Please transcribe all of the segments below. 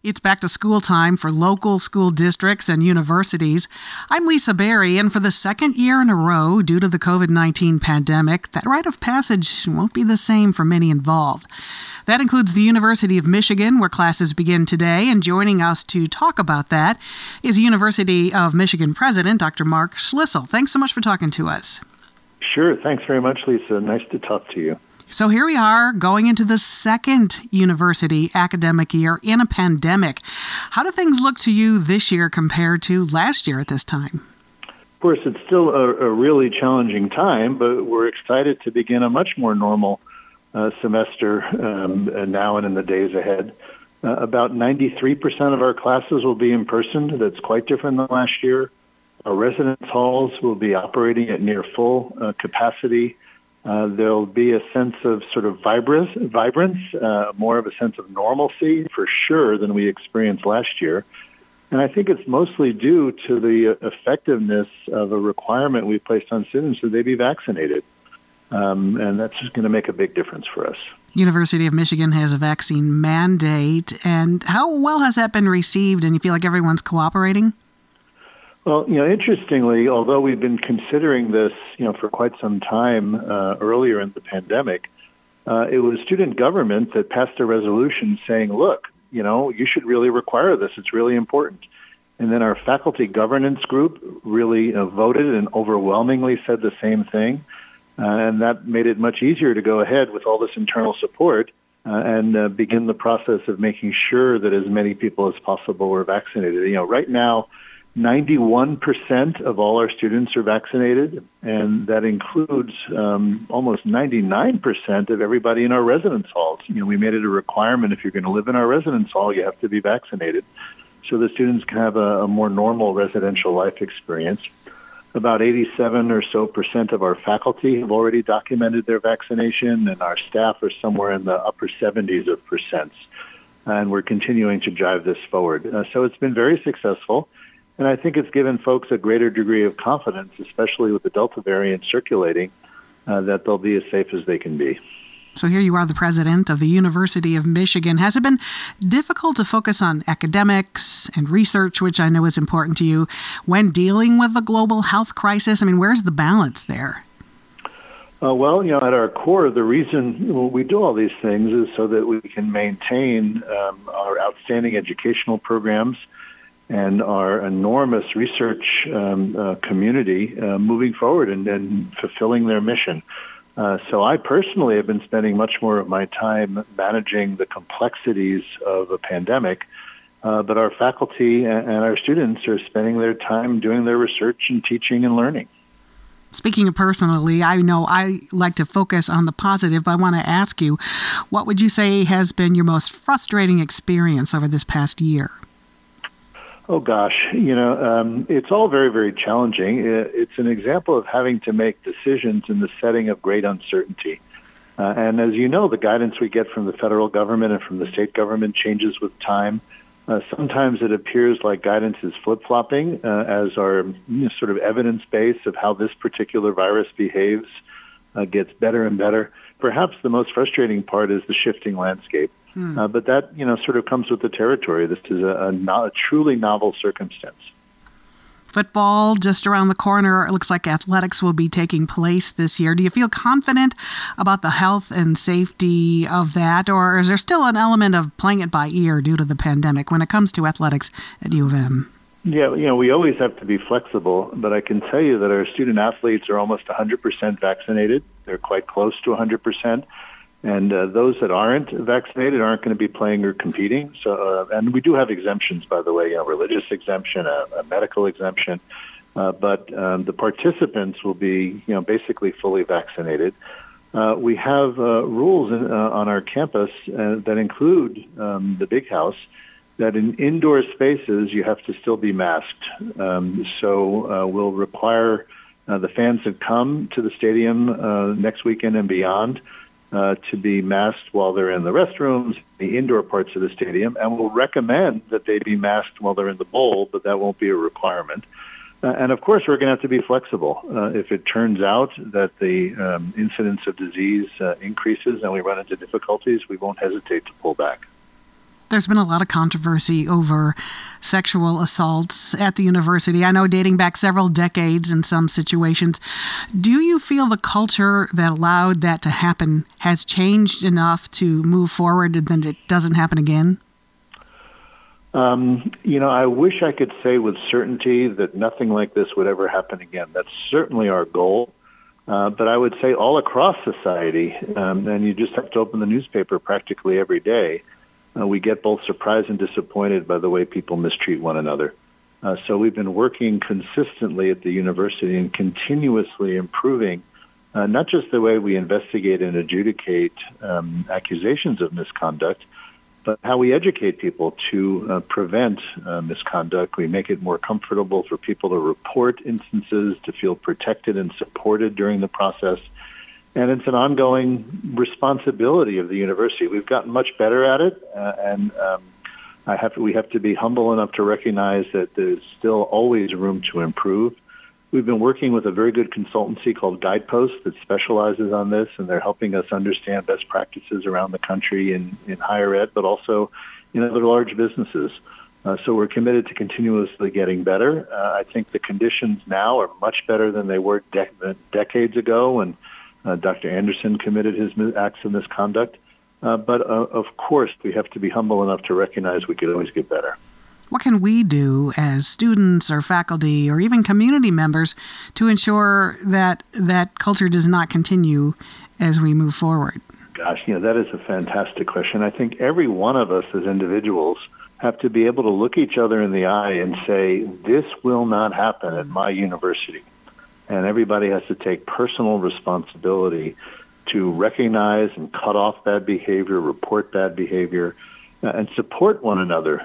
It's back to school time for local school districts and universities. I'm Lisa Berry, and for the second year in a row, due to the COVID-19 pandemic, that rite of passage won't be the same for many involved. That includes the University of Michigan, where classes begin today, and joining us to talk about that is University of Michigan President Dr. Mark Schlissel. Thanks so much for talking to us. Sure. Thanks very much, Lisa. Nice to talk to you. So here we are going into the second university academic year in a pandemic. How do things look to you this year compared to last year at this time? Of course, it's still a really challenging time, but we're excited to begin a much more normal semester now and in the days ahead. About 93% of our classes will be in person. That's quite different than last year. Our residence halls will be operating at near full capacity. There'll be a sense of sort of vibrance, more of a sense of normalcy for sure than we experienced last year. And I think it's mostly due to the effectiveness of a requirement we placed on students that they be vaccinated. And that's just going to make a big difference for us. University of Michigan has a vaccine mandate. And how well has that been received? And you feel like everyone's cooperating? Well, interestingly, although we've been considering this, for quite some time earlier in the pandemic, it was student government that passed a resolution saying, look, you should really require this. It's really important. And then our faculty governance group really voted and overwhelmingly said the same thing. And that made it much easier to go ahead with all this internal support and begin the process of making sure that as many people as possible were vaccinated. Right now, 91% of all our students are vaccinated, and that includes almost 99% of everybody in our residence halls. We made it a requirement if you're going to live in our residence hall, you have to be vaccinated, so the students can have a more normal residential life experience. About 87 or so percent of our faculty have already documented their vaccination, and our staff are somewhere in the upper 70s of percents, and we're continuing to drive this forward. So it's been very successful. And I think it's given folks a greater degree of confidence, especially with the Delta variant circulating, that they'll be as safe as they can be. So here you are, the president of the University of Michigan. Has it been difficult to focus on academics and research, which I know is important to you, when dealing with the global health crisis? I mean, where's the balance there? Well, at our core, the reason we do all these things is so that we can maintain our outstanding educational programs and our enormous research community moving forward and fulfilling their mission. So I personally have been spending much more of my time managing the complexities of a pandemic, but our faculty and our students are spending their time doing their research and teaching and learning. Speaking of personally, I know I like to focus on the positive, but I want to ask you, what would you say has been your most frustrating experience over this past year? Oh, gosh, it's all very, very challenging. It's an example of having to make decisions in the setting of great uncertainty. And as you know, the guidance we get from the federal government and from the state government changes with time. Sometimes it appears like guidance is flip-flopping as our sort of evidence base of how this particular virus behaves gets better and better. Perhaps the most frustrating part is the shifting landscape. But that, sort of comes with the territory. This is a truly novel circumstance. Football just around the corner. It looks like athletics will be taking place this year. Do you feel confident about the health and safety of that, or is there still an element of playing it by ear due to the pandemic when it comes to athletics at U of M? Yeah, we always have to be flexible, but I can tell you that our student athletes are almost 100% vaccinated. They're quite close to 100%. And those that aren't vaccinated aren't going to be playing or competing. So, and we do have exemptions, by the way, a religious exemption, a medical exemption. But the participants will be, basically fully vaccinated. We have rules on our campus that include the big house that in indoor spaces you have to still be masked. So we'll require the fans that come to the stadium next weekend and beyond to be masked while they're in the restrooms, the indoor parts of the stadium, and we'll recommend that they be masked while they're in the bowl, but that won't be a requirement. And of course, we're going to have to be flexible. If it turns out that the incidence of disease increases and we run into difficulties, we won't hesitate to pull back. There's been a lot of controversy over sexual assaults at the university. I know dating back several decades in some situations. Do you feel the culture that allowed that to happen has changed enough to move forward and that it doesn't happen again? I wish I could say with certainty that nothing like this would ever happen again. That's certainly our goal. But I would say all across society, and you just have to open the newspaper practically every day, we get both surprised and disappointed by the way people mistreat one another. So we've been working consistently at the university and continuously improving not just the way we investigate and adjudicate accusations of misconduct, but how we educate people to prevent misconduct. We make it more comfortable for people to report instances, to feel protected and supported during the process. And it's an ongoing responsibility of the university. We've gotten much better at it, and we have to be humble enough to recognize that there's still always room to improve. We've been working with a very good consultancy called Guidepost that specializes on this, and they're helping us understand best practices around the country in higher ed, but also in other large businesses. So we're committed to continuously getting better. I think the conditions now are much better than they were decades ago when Dr. Anderson committed his acts of misconduct. But of course, we have to be humble enough to recognize we could always get better. What can we do as students or faculty or even community members to ensure that that culture does not continue as we move forward? Gosh, that is a fantastic question. I think every one of us as individuals have to be able to look each other in the eye and say, this will not happen at my university. And everybody has to take personal responsibility to recognize and cut off bad behavior, report bad behavior, and support one another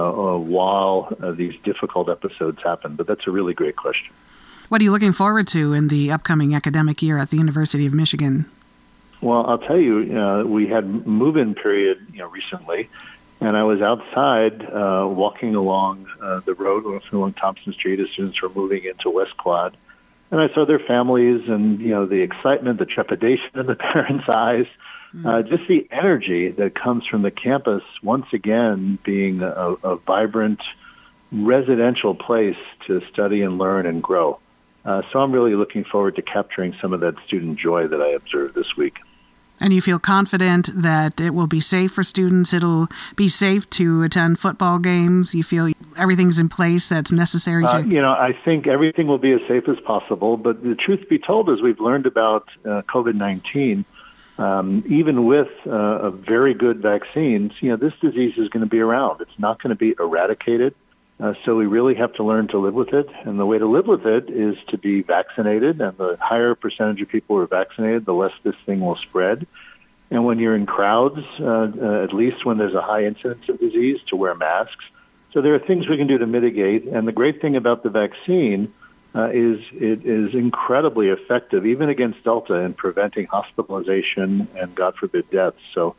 while these difficult episodes happen. But that's a really great question. What are you looking forward to in the upcoming academic year at the University of Michigan? Well, I'll tell you, we had move-in period recently, and I was outside walking along the road, walking along Thompson Street as students were moving into West Quad. And I saw their families and, the excitement, the trepidation in the parents' eyes. Just the energy that comes from the campus, once again, being a vibrant residential place to study and learn and grow. So I'm really looking forward to capturing some of that student joy that I observed this week. And you feel confident that it will be safe for students? It'll be safe to attend football games? You feel everything's in place that's necessary to... I think everything will be as safe as possible. But the truth be told, as we've learned about COVID-19, even with very good vaccines, this disease is going to be around. It's not going to be eradicated. So we really have to learn to live with it. And the way to live with it is to be vaccinated. And the higher percentage of people who are vaccinated, the less this thing will spread. And when you're in crowds, at least when there's a high incidence of disease, to wear masks. So there are things we can do to mitigate. And the great thing about the vaccine is it is incredibly effective, even against Delta, in preventing hospitalization and, God forbid, deaths. So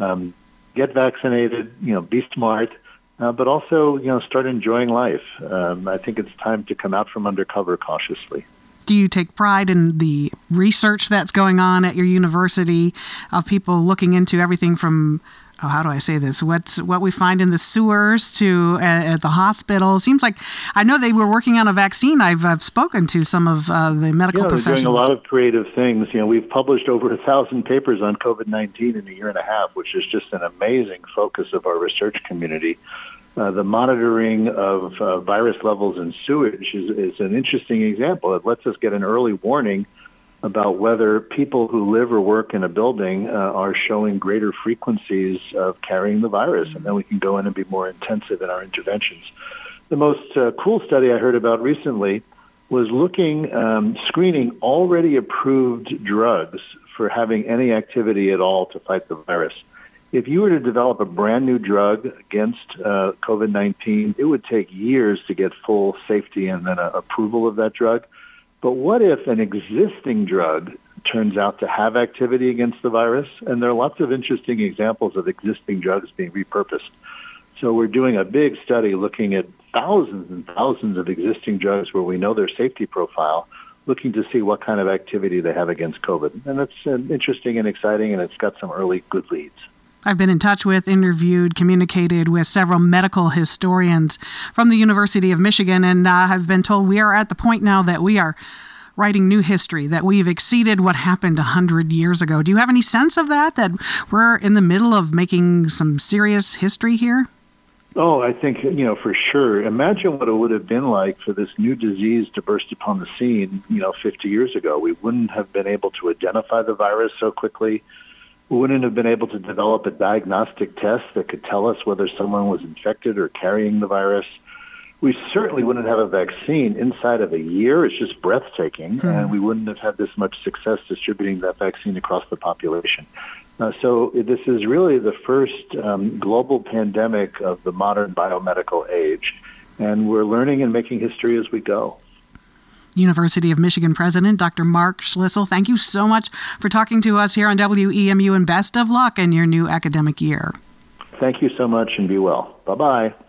get vaccinated, be smart, but also, start enjoying life. I think it's time to come out from undercover cautiously. Do you take pride in the research that's going on at your university of people looking into everything from, how do I say this? What we find in the sewers to at the hospital? Seems like I know they were working on a vaccine. I've spoken to some of the medical professionals. They're doing a lot of creative things. We've published over 1,000 papers on COVID-19 in a year and a half, which is just an amazing focus of our research community. The monitoring of virus levels in sewage is an interesting example. It lets us get an early warning about whether people who live or work in a building are showing greater frequencies of carrying the virus, and then we can go in and be more intensive in our interventions. The most cool study I heard about recently was screening already approved drugs for having any activity at all to fight the virus. If you were to develop a brand new drug against COVID-19, it would take years to get full safety and then approval of that drug. But what if an existing drug turns out to have activity against the virus? And there are lots of interesting examples of existing drugs being repurposed. So we're doing a big study looking at thousands and thousands of existing drugs where we know their safety profile, looking to see what kind of activity they have against COVID. And that's interesting and exciting, and it's got some early good leads. I've been in touch with, interviewed, communicated with several medical historians from the University of Michigan, and have been told we are at the point now that we are writing new history, that we've exceeded what happened 100 years ago. Do you have any sense of that we're in the middle of making some serious history here? Oh, I think, for sure. Imagine what it would have been like for this new disease to burst upon the scene, 50 years ago. We wouldn't have been able to identify the virus so quickly. We wouldn't have been able to develop a diagnostic test that could tell us whether someone was infected or carrying the virus. We certainly wouldn't have a vaccine inside of a year. It's just breathtaking. And we wouldn't have had this much success distributing that vaccine across the population. So this is really the first global pandemic of the modern biomedical age. And we're learning and making history as we go. University of Michigan President Dr. Mark Schlissel, thank you so much for talking to us here on WEMU, and best of luck in your new academic year. Thank you so much, and be well. Bye-bye.